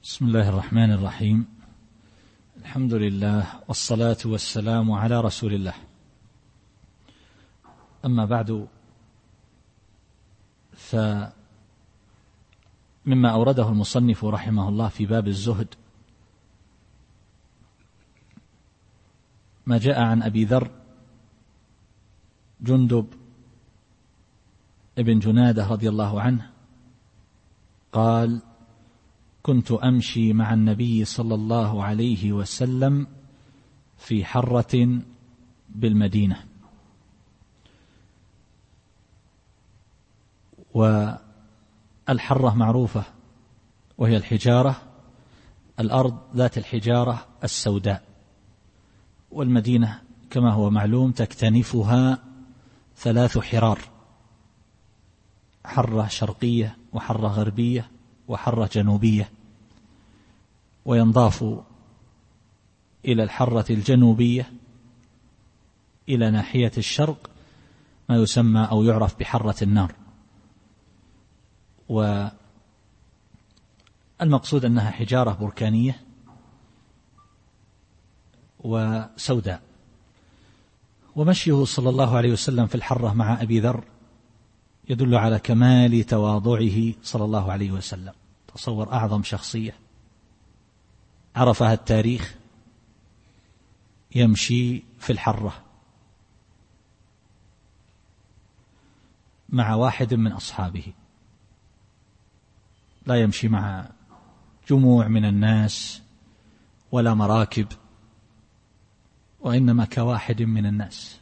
بسم الله الرحمن الرحيم. الحمد لله والصلاة والسلام على رسول الله. أما بعد، فمما أورده المصنف رحمه الله في باب الزهد ما جاء عن أبي ذر جندب ابن جنادة رضي الله عنه قال: كنت أمشي مع النبي صلى الله عليه وسلم في حرة بالمدينة، والحرة معروفة وهي الحجارة، الأرض ذات الحجارة السوداء، والمدينة كما هو معلوم تكتنفها 3 حرار: حرة شرقية وحرة غربية وحرة جنوبية، وينضاف إلى الحرة الجنوبية إلى ناحية الشرق ما يسمى أو يعرف بحرة النار، والمقصود أنها حجارة بركانية وسوداء. ومشيه صلى الله عليه وسلم في الحرة مع أبي ذر يدل على كمال تواضعه صلى الله عليه وسلم. تصور أعظم شخصية عرفها التاريخ يمشي في الحرة مع واحد من أصحابه، لا يمشي مع جموع من الناس ولا مراكب، وإنما كواحد من الناس.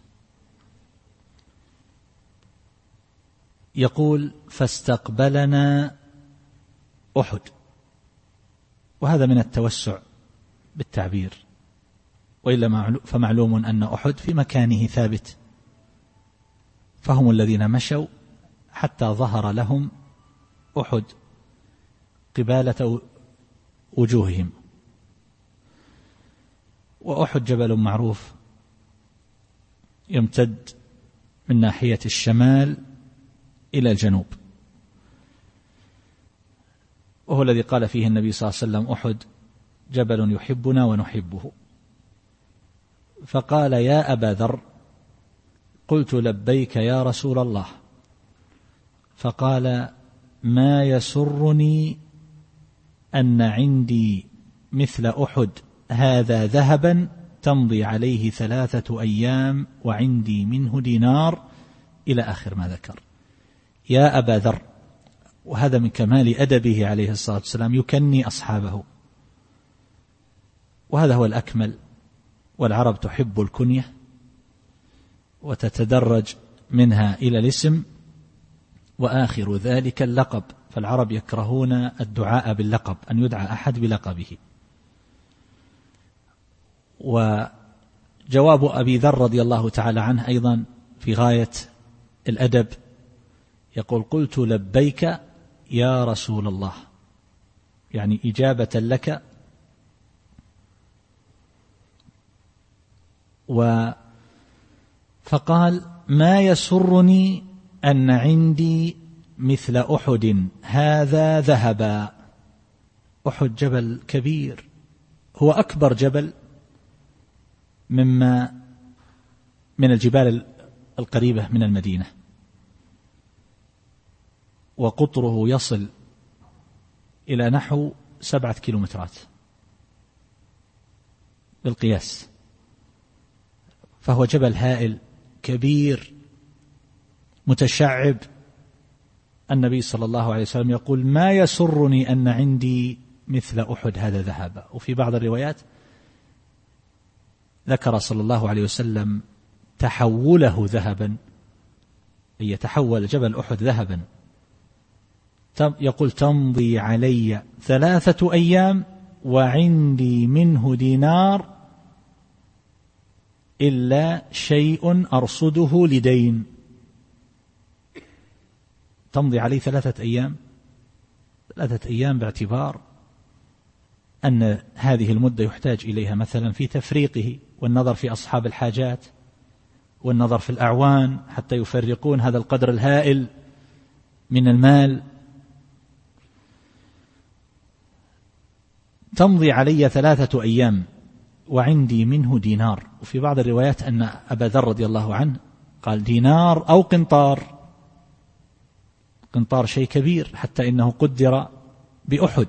يقول: فاستقبلنا أحد، وهذا من التوسع بالتعبير، وإلا فمعلوم أن أحد في مكانه ثابت، فهم الذين مشوا حتى ظهر لهم أحد قبالة وجوههم. وأحد جبل معروف يمتد من ناحية الشمال إلى الجنوب، وهو الذي قال فيه النبي صلى الله عليه وسلم: أحد جبل يحبنا ونحبه. فقال: يا أبا ذر. قلت: لبيك يا رسول الله. فقال: ما يسرني أن عندي مثل أحد هذا ذهبا تمضي عليه 3 أيام وعندي منه دينار، إلى آخر ما ذكر. يا أبا ذر، وهذا من كمال أدبه عليه الصلاة والسلام، يكني أصحابه، وهذا هو الأكمل. والعرب تحب الكنية وتتدرج منها إلى الاسم، وآخر ذلك اللقب، فالعرب يكرهون الدعاء باللقب، أن يدعى أحد بلقبه. وجواب أبي ذر رضي الله تعالى عنه أيضا في غاية الأدب، يقول: قلت: لبيك يا رسول الله، يعني إجابة لك. فقال: ما يسرني أن عندي مثل أحد هذا ذهبا. أحد جبل كبير، هو أكبر جبل من الجبال القريبة من المدينة، وقطره يصل إلى نحو 7 كيلومترات بالقياس، فهو جبل هائل كبير متشعب. النبي صلى الله عليه وسلم يقول: ما يسرني أن عندي مثل أحد هذا ذهبا. وفي بعض الروايات ذكر صلى الله عليه وسلم تحوله ذهبا، أي يتحول جبل أحد ذهبا. يقول: تمضي علي 3 أيام وعندي منه دينار إلا شيء أرصده لدين. تمضي علي 3 أيام، 3 أيام باعتبار أن هذه المدة يحتاج إليها مثلا في تفريقه، والنظر في أصحاب الحاجات، والنظر في الأعوان حتى يفرقون هذا القدر الهائل من المال. تمضي علي 3 أيام وعندي منه دينار. وفي بعض الروايات أن أبا ذر رضي الله عنه قال دينار أو قنطار. قنطار شيء كبير حتى إنه قدر بأحد.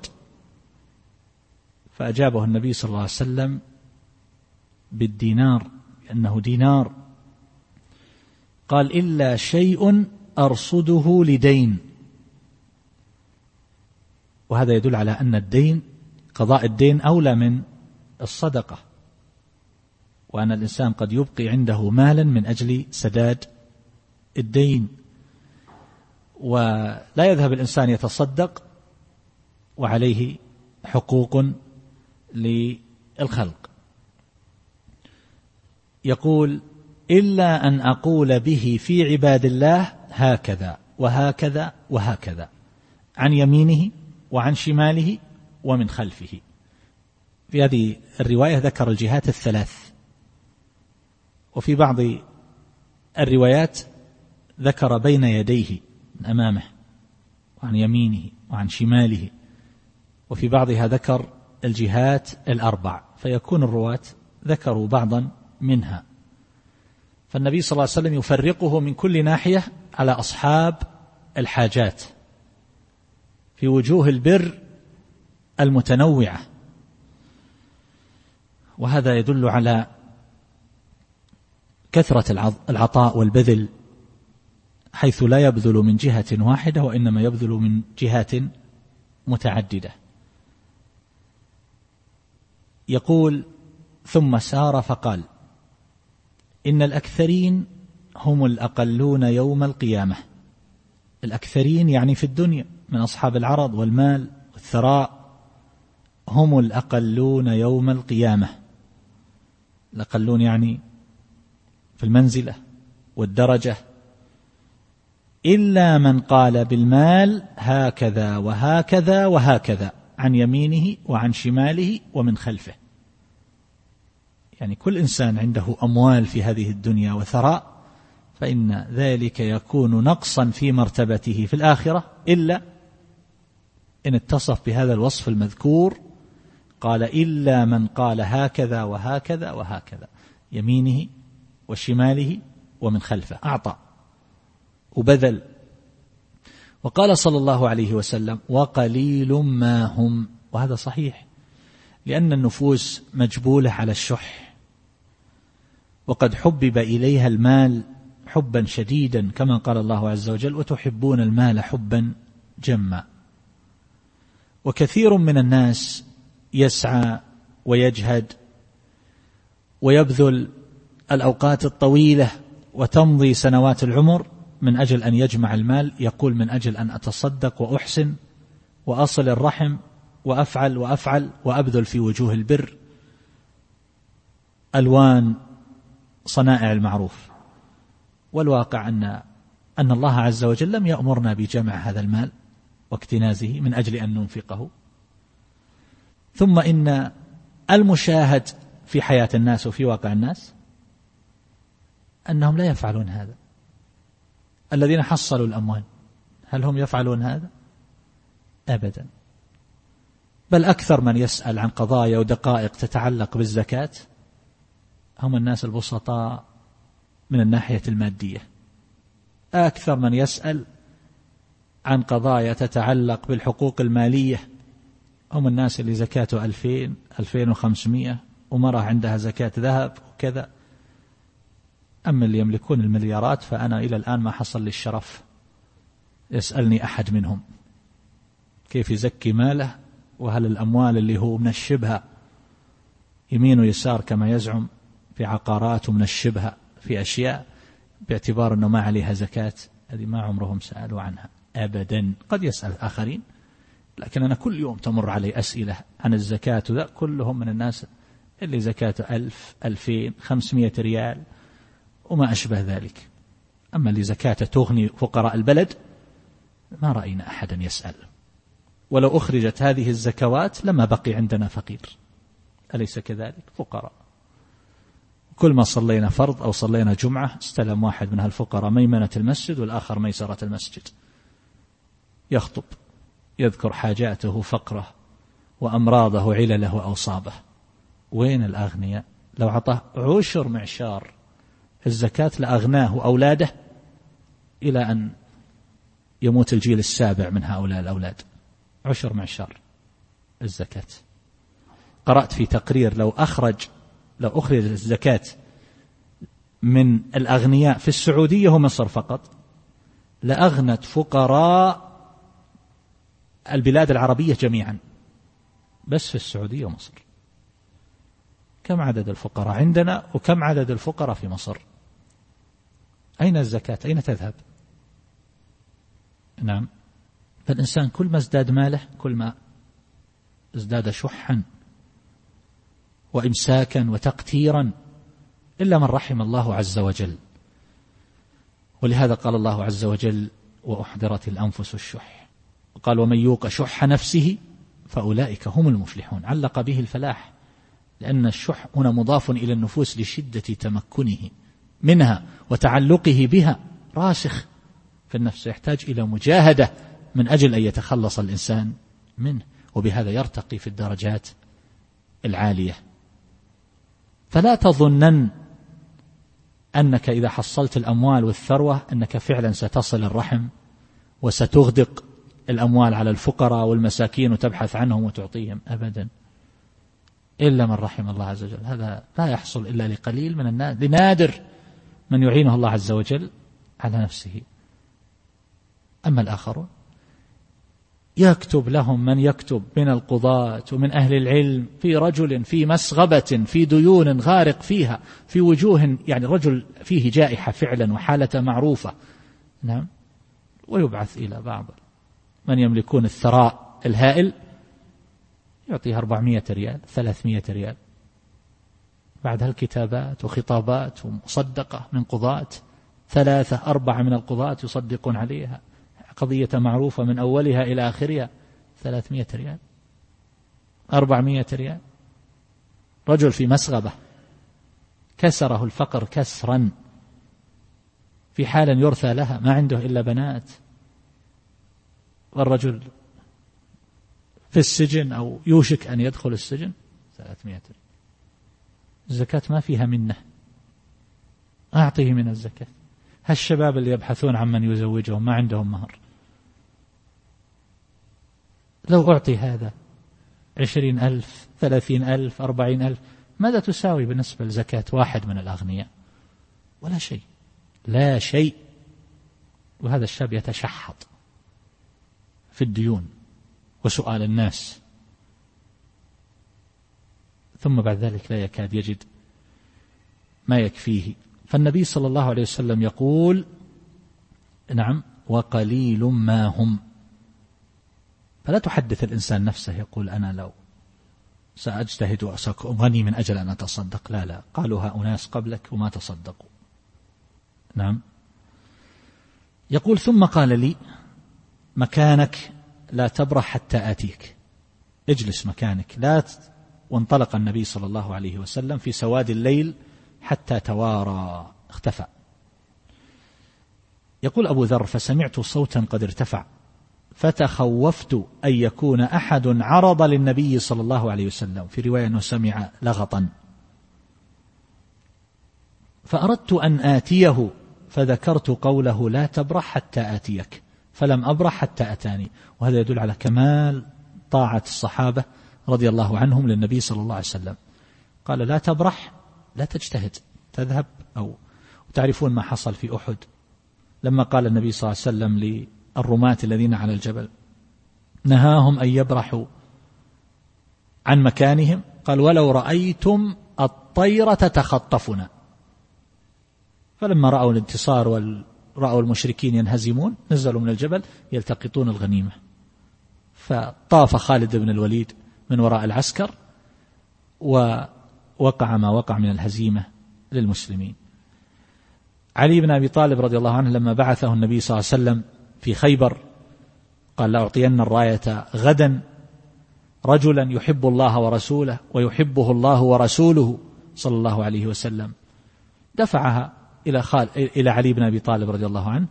فأجابه النبي صلى الله عليه وسلم بالدينار لأنه دينار. قال إلا شيء أرصده لدين. وهذا يدل على أن الدين قضاء الدين أولى من الصدقة، وأن الإنسان قد يبقي عنده مالا من أجل سداد الدين، ولا يذهب الإنسان يتصدق وعليه حقوق للخلق. يقول إلا أن أقول به في عباد الله هكذا وهكذا وهكذا، عن يمينه وعن شماله ومن خلفه. في هذه الرواية ذكر الجهات الثلاث، وفي بعض الروايات ذكر بين يديه من أمامه وعن يمينه وعن شماله، وفي بعضها ذكر الجهات الأربع، فيكون الرواة ذكروا بعضا منها. فالنبي صلى الله عليه وسلم يفرقه من كل ناحية على أصحاب الحاجات في وجوه البر المتنوعة، وهذا يدل على كثرة العطاء والبذل، حيث لا يبذل من جهة واحدة وإنما يبذل من جهات متعددة. يقول ثم سار فقال إن الأكثرين هم الأقلون يوم القيامة. الأكثرين يعني في الدنيا من أصحاب العرض والمال والثراء هم الأقلون يوم القيامة. الأقلون يعني في المنزلة والدرجة. إلا من قال بالمال هكذا وهكذا وهكذا عن يمينه وعن شماله ومن خلفه. يعني كل إنسان عنده أموال في هذه الدنيا وثراء، فإن ذلك يكون نقصا في مرتبته في الآخرة إلا إن اتصف بهذا الوصف المذكور. قال إلا من قال هكذا وهكذا وهكذا، يمينه وشماله ومن خلفه، أعطى وبذل. وقال صلى الله عليه وسلم وقليل ما هم. وهذا صحيح، لأن النفوس مجبولة على الشح، وقد حبب إليها المال حبا شديدا كما قال الله عز وجل وتحبون المال حبا جما. وكثير من الناس يسعى ويجهد ويبذل الأوقات الطويلة وتمضي سنوات العمر من أجل أن يجمع المال، يقول من أجل أن أتصدق وأحسن وأصل الرحم وأفعل وأفعل وأبذل في وجوه البر ألوان صنائع المعروف. والواقع أن الله عز وجل لم يأمرنا بجمع هذا المال واكتنازه من أجل أن ننفقه. ثم إن المشاهد في حياة الناس وفي واقع الناس أنهم لا يفعلون هذا. الذين حصلوا الأموال هل هم يفعلون هذا؟ أبدا. بل أكثر من يسأل عن قضايا ودقائق تتعلق بالزكاة هم الناس البسطاء من الناحية المادية. أكثر من يسأل عن قضايا تتعلق بالحقوق المالية هم الناس اللي زكاته 2000 2500 ومرة عندها زكاة ذهب وكذا. أما اللي يملكون المليارات فأنا إلى الآن ما حصل لي الشرف يسألني أحد منهم كيف يزكي ماله، وهل الأموال اللي هو من الشبهة يمين ويسار كما يزعم في عقارات ومن الشبهة في أشياء باعتبار أنه ما عليها زكاة، هذه ما عمرهم سألوا عنها أبدا. قد يسأل آخرين، لكن أنا كل يوم تمر علي أسئلة عن الزكاة، ذا كلهم من الناس اللي زكاته 1000 2000 500 ريال وما أشبه ذلك. أما اللي زكاته تغني فقراء البلد ما رأينا أحدا يسأل. ولو أخرجت هذه الزكوات لما بقي عندنا فقير، أليس كذلك؟ فقراء. كل ما صلينا فرض أو صلينا جمعة استلم واحد من هالفقراء ميمنة المسجد والآخر ميسرة المسجد، يخطب يذكر حاجاته فقره وأمراضه علله وأوصابه. وين الأغنياء؟ لو عطاه 10 معشار الزكاة لأغناه وأولاده إلى أن يموت الجيل السابع من هؤلاء الأولاد. 10 معشار الزكاة. قرأت في تقرير لو أخرج الزكاة من الأغنياء في السعودية ومصر فقط لأغنت فقراء البلاد العربية جميعا، بس في السعودية ومصر. كم عدد الفقراء عندنا وكم عدد الفقراء في مصر؟ أين الزكاة؟ أين تذهب؟ نعم. فالإنسان كل ما ازداد ماله كل ما ازداد شحا وإمساكا وتقتيرا، إلا من رحم الله عز وجل. ولهذا قال الله عز وجل: وأحضرت الأنفس الشح. وقال: ومن يوق شح نفسه فأولئك هم المفلحون. علق به الفلاح، لأن الشح هنا مضاف إلى النفوس لشدة تمكنه منها وتعلقه بها، راسخ في النفس، يحتاج إلى مجاهدة من أجل أن يتخلص الإنسان منه، وبهذا يرتقي في الدرجات العالية. فلا تظنن أنك إذا حصلت الأموال والثروة أنك فعلا ستصل الرحم وستغدق الأموال على الفقراء والمساكين وتبحث عنهم وتعطيهم، أبدا، إلا من رحم الله عز وجل. هذا لا يحصل إلا لقليل من الناس، لنادر من يعينه الله عز وجل على نفسه. أما الآخرون يكتب لهم من يكتب من القضاة ومن أهل العلم في رجل في مسغبة في ديون غارق فيها، في وجوه، يعني رجل فيه جائحة فعلا وحالة معروفة، نعم، ويبعث إلى بعض من يملكون الثراء الهائل يعطيها 400 ريال 300 ريال، بعدها الكتابات وخطابات ومصدقة من قضاة، 3 4 من القضاة يصدقون عليها، قضية معروفة من أولها إلى آخرها، 300 ريال 400 ريال. رجل في مسغبة كسره الفقر كسرا، في حال يرثى لها، ما عنده إلا بنات، والرجل في السجن أو يوشك أن يدخل السجن، 300 ريال. الزكاة ما فيها منه، أعطيه من الزكاة. هالشباب اللي يبحثون عن من يزوجهم ما عندهم مهر، لو أعطي هذا 20,000 30,000 40,000 ماذا تساوي بالنسبة لزكاة واحد من الأغنياء؟ ولا شيء، لا شيء. وهذا الشاب يتشحط في الديون وسؤال الناس، ثم بعد ذلك لا يكاد يجد ما يكفيه. فالنبي صلى الله عليه وسلم يقول: نعم، وقليل ما هم. فلا تحدث الإنسان نفسه يقول أنا لو سأجتهد وأكون غني من أجل أن أتصدق، لا لا، قالوها أناس قبلك وما تصدقوا. نعم. يقول: ثم قال لي: مكانك لا تبرح حتى آتيك، اجلس مكانك لا وانطلق النبي صلى الله عليه وسلم في سواد الليل حتى توارى، اختفى. يقول أبو ذر: فسمعت صوتا قد ارتفع فتخوفت أن يكون أحد عرض للنبي صلى الله عليه وسلم، في رواية أنه سمع لغطا، فأردت أن آتيه فذكرت قوله لا تبرح حتى آتيك، فلم أبرح حتى أتاني. وهذا يدل على كمال طاعة الصحابة رضي الله عنهم للنبي صلى الله عليه وسلم. قال لا تبرح، لا تجتهد تذهب. أو تعرفون ما حصل في أحد لما قال النبي صلى الله عليه وسلم للرماة الذين على الجبل، نهاهم أن يبرحوا عن مكانهم، قال ولو رأيتم الطير تتخطفنا. فلما رأوا الانتصار ورأوا المشركين ينهزمون نزلوا من الجبل يلتقطون الغنيمة، فطاف خالد بن الوليد من وراء العسكر ووقع ما وقع من الهزيمة للمسلمين. علي بن أبي طالب رضي الله عنه لما بعثه النبي صلى الله عليه وسلم في خيبر قال لأعطين الراية غدا رجلا يحب الله ورسوله ويحبه الله ورسوله صلى الله عليه وسلم، دفعها إلى علي بن أبي طالب رضي الله عنه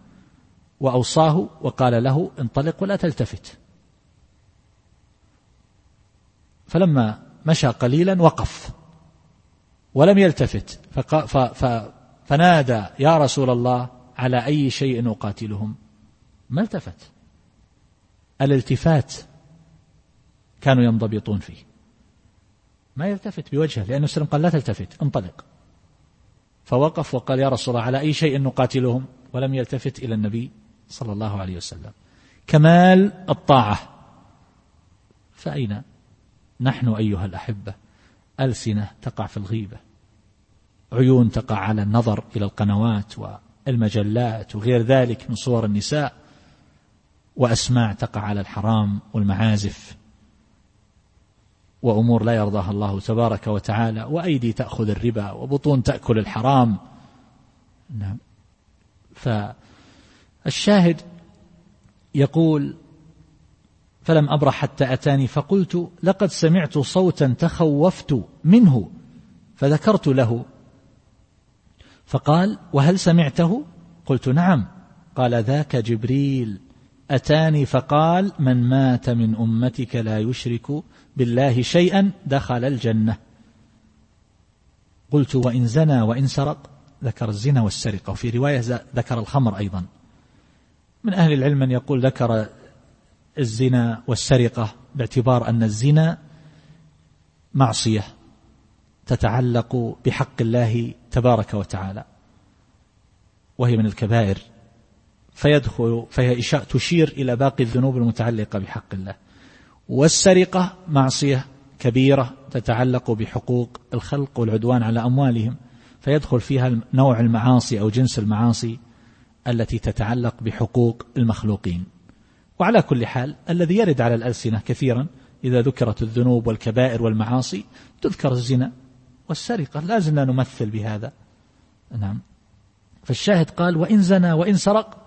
وأوصاه وقال له انطلق ولا تلتفت. فلما مشى قليلا وقف ولم يلتفت، فنادى يا رسول الله على أي شيء أقاتلهم؟ ما التفت. الالتفات كانوا ينضبطون فيه، ما يلتفت بوجهه، لأنه سلم قال لا تلتفت انطلق، فوقف وقال يا رسول الله على أي شيء نقاتلهم؟ ولم يلتفت إلى النبي صلى الله عليه وسلم. كمال الطاعة. فأين نحن أيها الأحبة؟ ألسنة تقع في الغيبة، عيون تقع على النظر إلى القنوات والمجلات وغير ذلك من صور النساء، وأسماع تقع على الحرام والمعازف وأمور لا يرضاها الله تبارك وتعالى، وأيدي تأخذ الربا وبطون تأكل الحرام. نعم. فالشاهد يقول فلم أبرح حتى أتاني فقلت لقد سمعت صوتا تخوفت منه فذكرت له، فقال وهل سمعته؟ قلت نعم. قال ذاك جبريل أتاني فقال من مات من أمتك لا يشرك بالله شيئا دخل الجنة. قلت وإن زنى وإن سرق؟ ذكر الزنا والسرقة، وفي رواية ذكر الخمر أيضا. من أهل العلم من يقول ذكر الزنا والسرقة باعتبار أن الزنا معصية تتعلق بحق الله تبارك وتعالى وهي من الكبائر، فهي تشير إلى باقي الذنوب المتعلقة بحق الله. والسرقة معصية كبيرة تتعلق بحقوق الخلق والعدوان على أموالهم، فيدخل فيها نوع المعاصي أو جنس المعاصي التي تتعلق بحقوق المخلوقين. وعلى كل حال الذي يرد على الألسنة كثيرا إذا ذكرت الذنوب والكبائر والمعاصي تذكر الزنا والسرقة، لازلنا نمثل بهذا. نعم. فالشاهد قال وإن زنى وإن سرق؟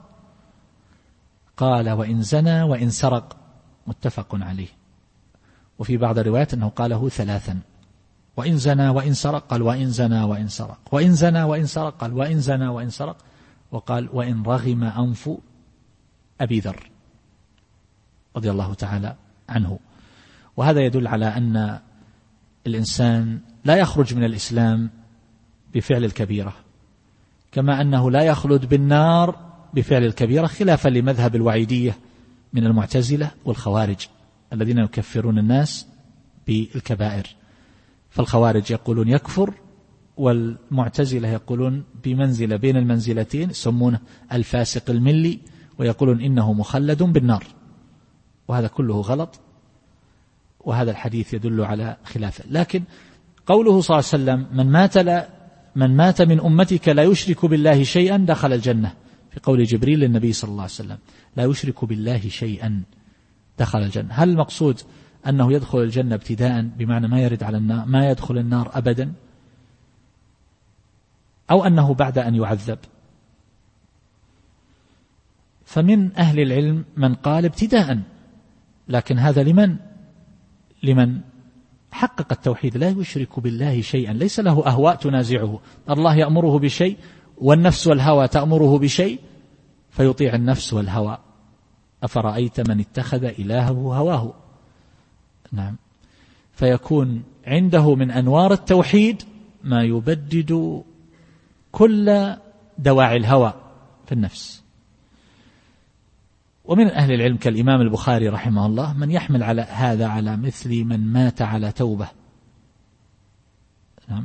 قال وإن زنى وإن سرق، متفق عليه. وفي بعض الروايات أنه قاله ثلاثا، وإن زنى وإن سرق، قال وإن زنى وإن سرق، وإن زنى وإن سرق، قال وإن زنى وإن سرق، وقال وإن رغم أنف أبي ذر رضي الله تعالى عنه. وهذا يدل على أن الإنسان لا يخرج من الإسلام بفعل الكبيرة، كما أنه لا يخلد بالنار بفعل الكبيرة، خلافا لمذهب الوعيدية من المعتزلة والخوارج الذين يكفرون الناس بالكبائر. فالخوارج يقولون يكفر، والمعتزلة يقولون بمنزلة بين المنزلتين، يسمونه الفاسق الملي، ويقولون إنه مخلد بالنار. وهذا كله غلط، وهذا الحديث يدل على خلافه. لكن قوله صلى الله عليه وسلم من مات من أمتك لا يشرك بالله شيئا دخل الجنة، في قول جبريل للنبي صلى الله عليه وسلم لا يشرك بالله شيئا دخل الجنة، هل المقصود أنه يدخل الجنة ابتداء بمعنى ما يرد على النار، ما يدخل النار أبدا، أو أنه بعد أن يعذب؟ فمن أهل العلم من قال ابتداء، لكن هذا لمن حقق التوحيد، لا يشرك بالله شيئا، ليس له أهواء تنازعه. الله يأمره بشيء والنفس والهوى تأمره بشيء فيطيع النفس والهوى. أفرأيت من اتخذ إلهه هواه. نعم. فيكون عنده من أنوار التوحيد ما يبدد كل دواعي الهوى في النفس. ومن أهل العلم كالإمام البخاري رحمه الله من يحمل على هذا على مثل من مات على توبة. نعم.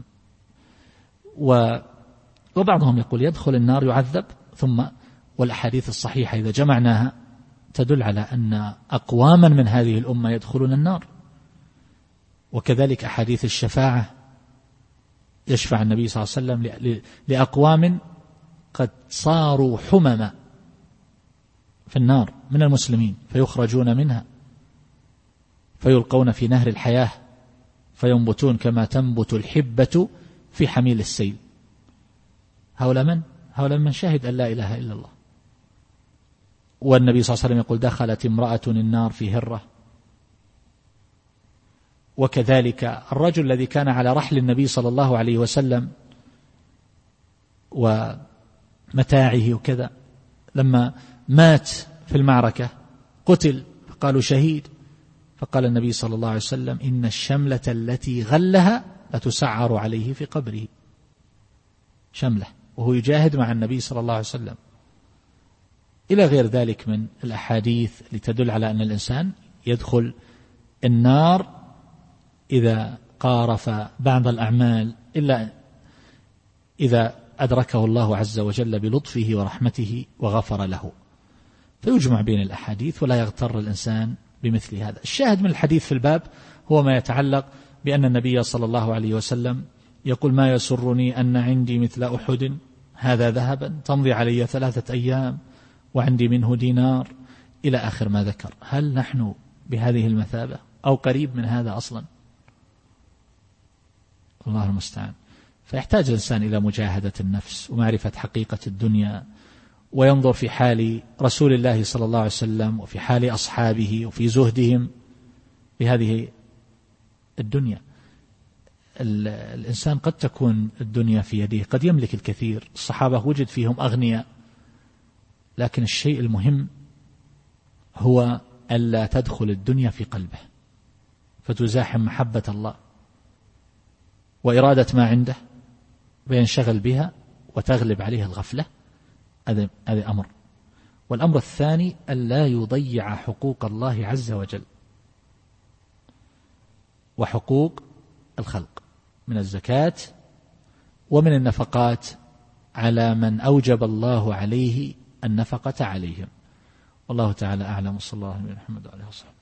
وبعضهم يقول يدخل النار يعذب ثم، والأحاديث الصحيحة إذا جمعناها تدل على أن أقواما من هذه الأمة يدخلون النار. وكذلك أحاديث الشفاعة، يشفع النبي صلى الله عليه وسلم لأقوام قد صاروا حمما في النار من المسلمين، فيخرجون منها فيلقون في نهر الحياة فينبتون كما تنبت الحبة في حميل السيل. هؤلاء من شهد أن لا إله إلا الله. والنبي صلى الله عليه وسلم يقول دخلت امرأة النار في هرة. وكذلك الرجل الذي كان على رحل النبي صلى الله عليه وسلم ومتاعه وكذا، لما مات في المعركة قتل فقالوا شهيد، فقال النبي صلى الله عليه وسلم إن الشملة التي غلها لتسعر عليه في قبره. شملة وهو يجاهد مع النبي صلى الله عليه وسلم، إلى غير ذلك من الأحاديث اللي تدل على أن الإنسان يدخل النار إذا قارف بعض الأعمال إلا إذا أدركه الله عز وجل بلطفه ورحمته وغفر له. فيجمع بين الأحاديث ولا يغتر الإنسان بمثل هذا. الشاهد من الحديث في الباب هو ما يتعلق بأن النبي صلى الله عليه وسلم يقول ما يسرني أن عندي مثل أحد هذا ذهبا تمضي علي 3 أيام وعندي منه دينار إلى آخر ما ذكر. هل نحن بهذه المثابة أو قريب من هذا أصلا؟ الله المستعان. فيحتاج الإنسان إلى مجاهدة النفس ومعرفة حقيقة الدنيا، وينظر في حال رسول الله صلى الله عليه وسلم وفي حال أصحابه وفي زهدهم بهذه الدنيا. الإنسان قد تكون الدنيا في يده، قد يملك الكثير، الصحابة وجد فيهم أغنياء، لكن الشيء المهم هو ألا تدخل الدنيا في قلبه فتزاحم محبة الله وإرادة ما عنده وينشغل بها وتغلب عليه الغفلة. هذا أمر. والأمر الثاني ألا يضيع حقوق الله عز وجل وحقوق الخلق من الزكاة ومن النفقات على من أوجب الله عليه النفقة عليهم. والله تعالى أعلم. صلى الله عليه وسلم.